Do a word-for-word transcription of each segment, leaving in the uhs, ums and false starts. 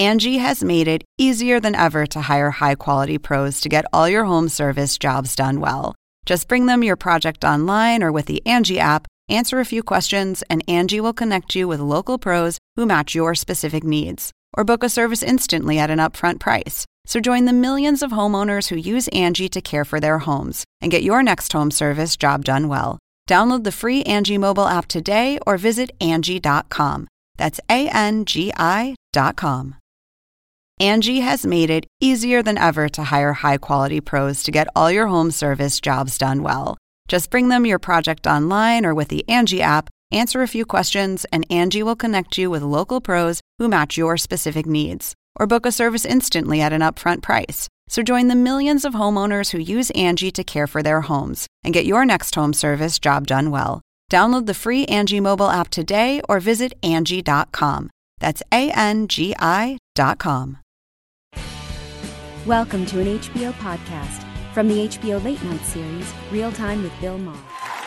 Angie has made it easier than ever to hire high-quality pros to get all your home service jobs done well. Just bring them your project online or with the Angie app, answer a few questions, and Angie will connect you with local pros who match your specific needs. Or book a service instantly at an upfront price. So join the millions of homeowners who use Angie to care for their homes and get your next home service job done well. Download the free Angie mobile app today or visit Angie dot com. That's A N G I dot com. Angie has made it easier than ever to hire high-quality pros to get all your home service jobs done well. Just bring them your project online or with the Angie app, answer a few questions, and Angie will connect you with local pros who match your specific needs. Or book a service instantly at an upfront price. So join the millions of homeowners who use Angie to care for their homes and get your next home service job done well. Download the free Angie mobile app today or visit Angie dot com. That's A N G I dot com. Welcome to an H B O podcast from the H B O Late Night series, Real Time with Bill Maher.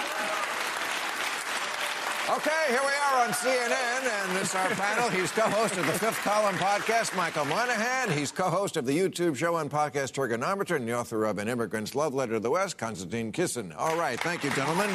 Okay, here we are on C N N, and this is our panel. He's co-host of the Fifth Column podcast, Michael Moynihan. He's co-host of the YouTube show and podcast Trigonometry and the author of An Immigrant's Love Letter to the West, Konstantin Kisin. All right, thank you, gentlemen.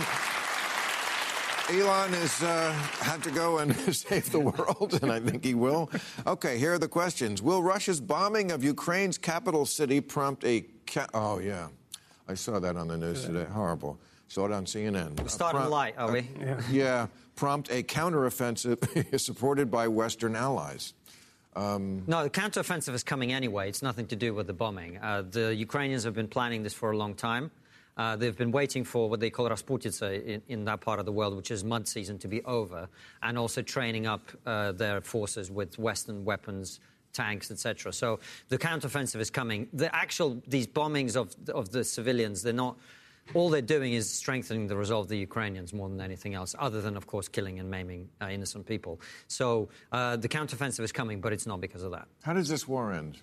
Elon has uh, had to go and save the world, and I think he will. Okay, here are the questions. Will Russia's bombing of Ukraine's capital city prompt a... Ca- oh, yeah. I saw that on the news today. Horrible. Saw it on C N N. We're starting uh, light, are we? Uh, yeah. yeah. Prompt a counteroffensive supported by Western allies. Um, no, the counteroffensive is coming anyway. It's nothing to do with the bombing. Uh, the Ukrainians have been planning this for a long time. Uh, they've been waiting for what they call Rasputitsa in, in that part of the world, which is mud season, to be over, and also training up uh, their forces with Western weapons, tanks, et cetera. So the counteroffensive is coming. The actual, these bombings of, of the civilians, they're not... All they're doing is strengthening the resolve of the Ukrainians more than anything else, other than, of course, killing and maiming uh, innocent people. So uh, the counteroffensive is coming, but it's not because of that. How does this war end?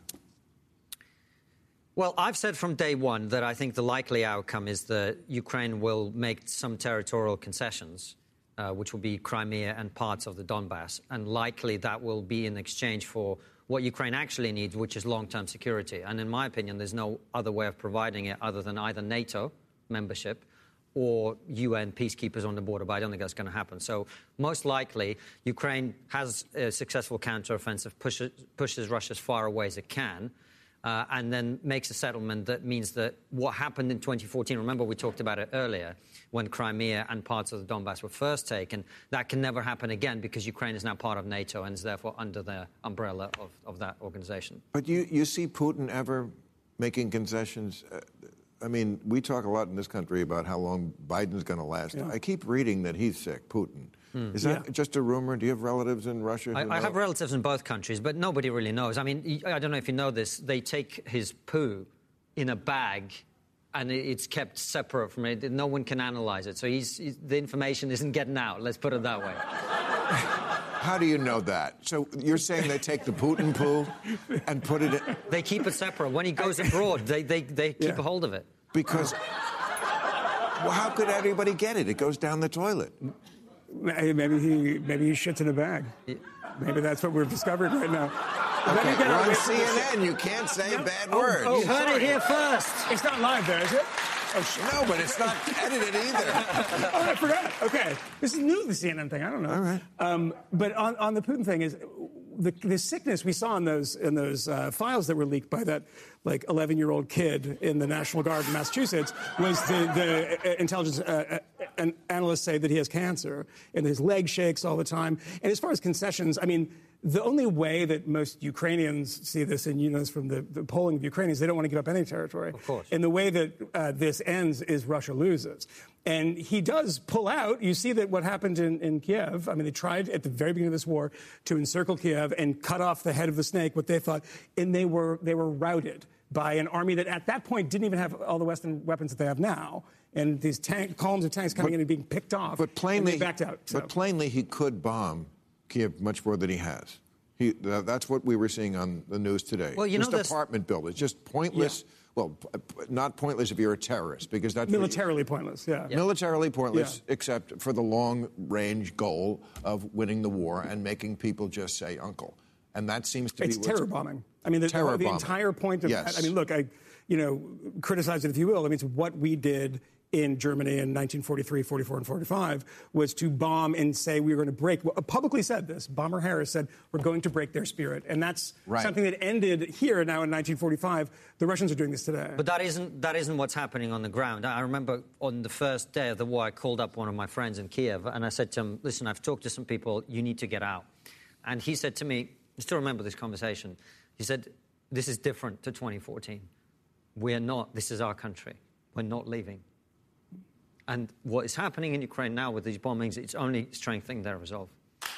Well, I've said from day one that I think the likely outcome is that Ukraine will make some territorial concessions, uh, which will be Crimea and parts of the Donbass, and likely that will be in exchange for what Ukraine actually needs, which is long-term security. And in my opinion, there's no other way of providing it other than either NATO membership or U N peacekeepers on the border, but I don't think that's going to happen. So most likely, Ukraine has a successful counteroffensive, pushes, pushes Russia as far away as it can, uh, and then makes a settlement that means that what happened in twenty fourteen, remember we talked about it earlier, when Crimea and parts of the Donbass were first taken, that can never happen again because Ukraine is now part of NATO and is therefore under the umbrella of, of that organization. But you, you see Putin ever making concessions? Uh, I mean, we talk a lot in this country about how long Biden's going to last. Yeah. I keep reading that he's sick, Putin. Mm. Is that yeah. just a rumor? Do you have relatives in Russia? I, I have relatives in both countries, but nobody really knows. I mean, I don't know if you know this. They take his poo in a bag, and it's kept separate from it. No one can analyze it. So he's, he's, the information isn't getting out. Let's put it that way. How do you know that? So you're saying they take the Putin poo and put it in... They keep it separate. When he goes abroad, they, they, they keep yeah. a hold of it. Because... Well, how could everybody get it? It goes down the toilet. Maybe he maybe he shits in a bag. Yeah. Maybe that's what we've discovered right now. Okay, we're on C N N. You can't say no. bad oh, words. Oh, you heard sorry. it here first. It's not live there, is it? Oh, no, but it's not edited either. Oh, I forgot. Okay. This is new, the C N N thing. I don't know. All right. Um, but on, on the Putin thing is the, the sickness we saw in those in those uh, files that were leaked by that like eleven-year-old kid in the National Guard in Massachusetts was the, the intelligence uh, uh, analysts say that he has cancer and his leg shakes all the time. And as far as concessions, I mean, the only way that most Ukrainians see this, and you know this from the, the polling of Ukrainians, they don't want to give up any territory. Of course. And the way that uh, this ends is Russia loses. And he does pull out. You see that what happened in, in Kiev. I mean, they tried at the very beginning of this war to encircle Kiev and cut off the head of the snake, what they thought, and they were they were routed by an army that at that point didn't even have all the Western weapons that they have now. And these tank, columns of tanks coming but, in and being picked off. But plainly, and they backed out. So. But plainly, he could bomb Kiev much more than he has. He, uh, that's what we were seeing on the news today. Well, you just know, this apartment buildings, just pointless. Yeah. Well, p- not pointless if you're a terrorist, because that's militarily pointless. Yeah. yeah, militarily pointless, yeah. except for the long-range goal of winning the war and making people just say "uncle." And that seems to it's be... It's terror bombing. I mean, the, the, the entire point of yes. that... I mean, look, I, you know, criticize it if you will. I mean, it's what we did in Germany in nineteen forty-three, forty-four, and forty-five was to bomb and say we were going to break... Well, publicly said this. Bomber Harris said, we're going to break their spirit. And that's right. something that ended here now in nineteen forty-five. The Russians are doing this today. But that isn't, that isn't what's happening on the ground. I remember on the first day of the war, I called up one of my friends in Kiev, and I said to him, listen, I've talked to some people, you need to get out. And he said to me, I still remember this conversation, he said, this is different to twenty fourteen. We're not, this is our country. We're not leaving. And what is happening in Ukraine now with these bombings, it's only strengthening their resolve.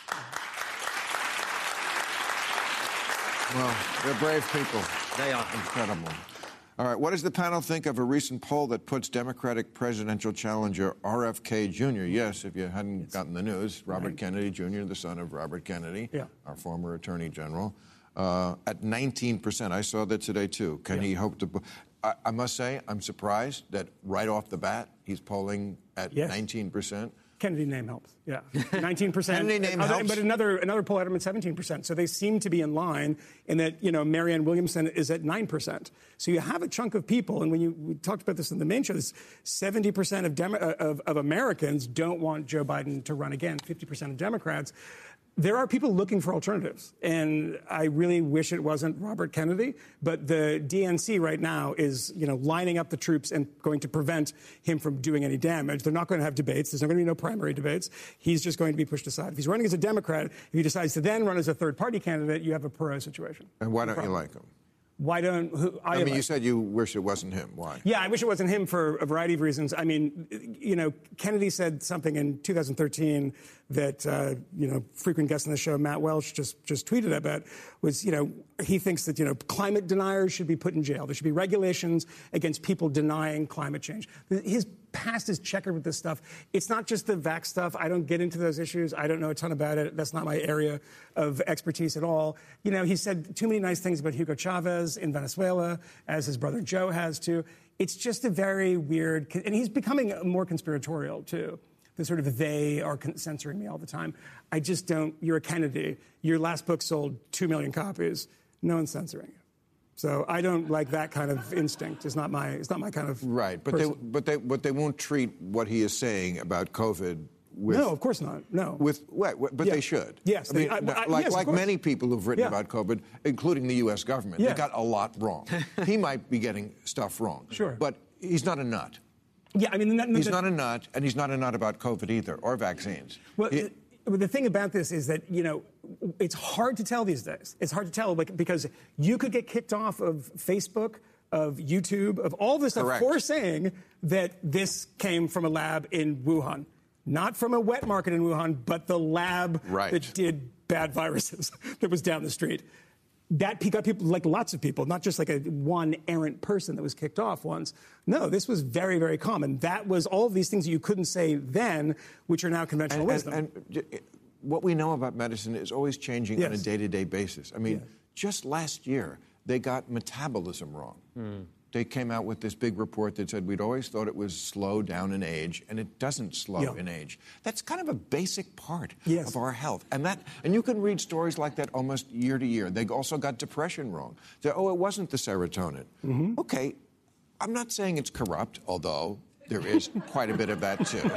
Well, they're brave people. They are. Incredible. All right, what does the panel think of a recent poll that puts Democratic presidential challenger R F K Junior, yes, if you hadn't yes. gotten the news, Robert right. Kennedy Junior, the son of Robert Kennedy, yeah. our former Attorney General, uh, at nineteen percent. I saw that today, too. Can yeah. he hope to... I, I must say, I'm surprised that right off the bat, he's polling at yes. nineteen percent. Kennedy name helps, yeah. nineteen percent. Kennedy name other, helps. But another, another poll had him at seventeen percent. So they seem to be in line in that, you know, Marianne Williamson is at nine percent. So you have a chunk of people, and when you we talked about this in the main show, this seventy percent of, Demo, of, of Americans don't want Joe Biden to run again, fifty percent of Democrats. There are people looking for alternatives, and I really wish it wasn't Robert Kennedy, but the D N C right now is, you know, lining up the troops and going to prevent him from doing any damage. They're not going to have debates. There's not going to be no primary debates. He's just going to be pushed aside. If he's running as a Democrat, if he decides to then run as a third-party candidate, you have a Perot situation. And why don't you like him? Why don't... Who, I, I mean, like, you said you wish it wasn't him. Why? Yeah, I wish it wasn't him for a variety of reasons. I mean, you know, Kennedy said something in two thousand thirteen that, uh, you know, frequent guest on the show, Matt Welch, just, just tweeted about, was, you know, he thinks that, you know, climate deniers should be put in jail. There should be regulations against people denying climate change. His past is checkered with this stuff. It's not just the vax stuff. I don't get into those issues. I don't know a ton about it. That's not my area of expertise at all. You know, he said too many nice things about Hugo Chavez in Venezuela, as his brother Joe has too. It's just a very weird, and he's becoming more conspiratorial too. The sort of they are censoring me all the time. I just don't. You're a Kennedy. Your last book sold two million copies. No one's censoring you. So I don't like that kind of instinct. It's not my. It's not my kind of. Right, but person. they, but they, but they won't treat what he is saying about COVID. With, no, of course not. No. With what? But yeah. they should. Yes. I mean, I, I, like yes, like many people who've written yeah. about COVID, including the U S government, yeah. they got a lot wrong. He might be getting stuff wrong. Sure. But he's not a nut. Yeah, I mean, the, he's the, not a nut, and he's not a nut about COVID either, or vaccines. Well, he, the, the thing about this is that, you know, it's hard to tell these days. It's hard to tell like, because you could get kicked off of Facebook, of YouTube, of all this stuff Correct. for saying that this came from a lab in Wuhan. Not from a wet market in Wuhan, but the lab right. that did bad viruses that was down the street. That got people, like lots of people, not just like a one errant person that was kicked off once. No, this was very, very common. That was all of these things that you couldn't say then, which are now conventional and, wisdom. And, and what we know about medicine is always changing yes. on a day-to-day basis. I mean, yes. just last year, they got metabolism wrong. Mm. They came out with this big report that said we'd always thought it was slow down in age, and it doesn't slow yeah. in age. That's kind of a basic part yes. of our health. And that, and you can read stories like that almost year to year. They also got depression wrong. They, oh, it wasn't the serotonin. Mm-hmm. Okay, I'm not saying it's corrupt, although there is quite a bit of that, too.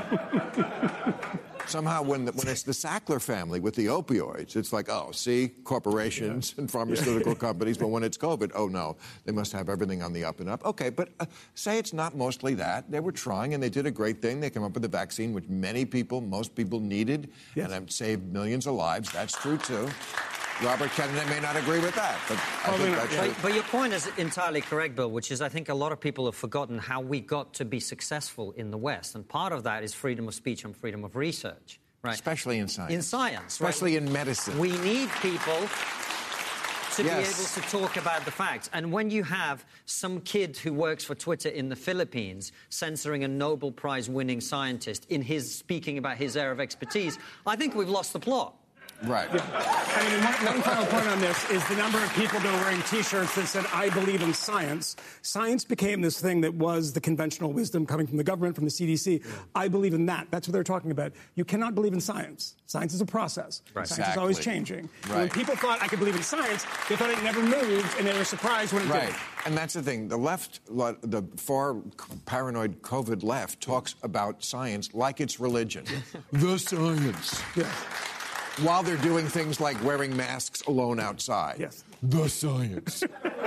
Somehow, when, the, when it's the Sackler family with the opioids, it's like, oh, see, corporations yeah. and pharmaceutical yeah. companies. But when it's COVID, oh, no, they must have everything on the up and up. Okay, but uh, say it's not mostly that. They were trying, and they did a great thing. They came up with a vaccine, which many people, most people needed, yes. and have saved millions of lives. That's true, too. Robert Kennedy may not agree with that, but I think that's but, but your point is entirely correct, Bill, which is I think a lot of people have forgotten how we got to be successful in the West. And part of that is freedom of speech and freedom of research, right? Especially in science. In science, Especially right? in medicine. We need people to yes. be able to talk about the facts. And when you have some kid who works for Twitter in the Philippines censoring a Nobel Prize-winning scientist in his speaking about his area of expertise, I think we've lost the plot. Right. Yeah. I mean, one, one final point on this is the number of people that were wearing T-shirts that said, I believe in science. Science became this thing that was the conventional wisdom coming from the government, from the C D C. Yeah. I believe in that. That's what they're talking about. You cannot believe in science. Science is a process. Right. Science Exactly. is always changing. Right. When people thought I could believe in science, they thought it never moved, and they were surprised when it right. did. And that's the thing. The left, the far paranoid COVID left, talks about science like it's religion. The science. Yeah. While they're doing things like wearing masks alone outside. Yes. The science.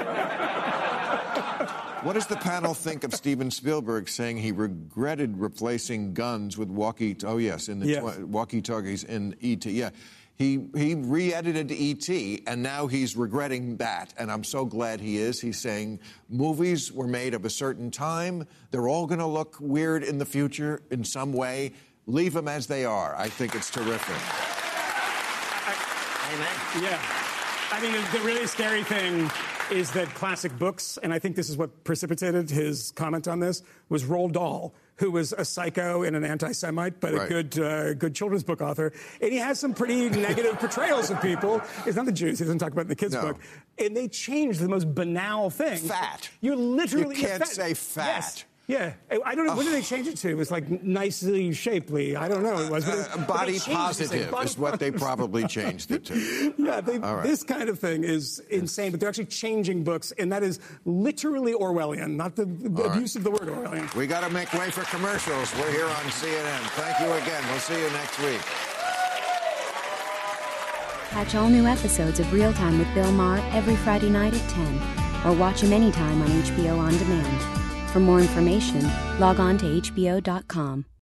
What does the panel think of Steven Spielberg saying he regretted replacing guns with walkie? Oh yes, in the yes. tw- walkie-talkies in E T. Yeah, he he re-edited E T, and now he's regretting that. And I'm so glad he is. He's saying movies were made of a certain time. They're all going to look weird in the future in some way. Leave them as they are. I think it's terrific. Amen. Yeah. I mean, the really scary thing is that classic books, and I think this is what precipitated his comment on this, was Roald Dahl, who was a psycho and an anti-Semite, but right. a good uh, good children's book author. And he has some pretty negative portrayals of people. It's not the Jews. He doesn't talk about it in the kids' No. book. And they changed the most banal thing. Fat. You literally... You can't yeah, say fat. Yes. Yeah, I don't know. What did they change it to? It was like nicely shapely. I don't know. It was but it, Uh, body but positive body is what they probably changed it to. Yeah, they, All right. this kind of thing is insane. But they're actually changing books, and that is literally Orwellian, not the, the abuse right. of the word Orwellian. We got to make way for commercials. We're here on C N N. Thank you again. We'll see you next week. Catch all new episodes of Real Time with Bill Maher every Friday night at ten, or watch him anytime on H B O On Demand. For more information, log on to H B O dot com.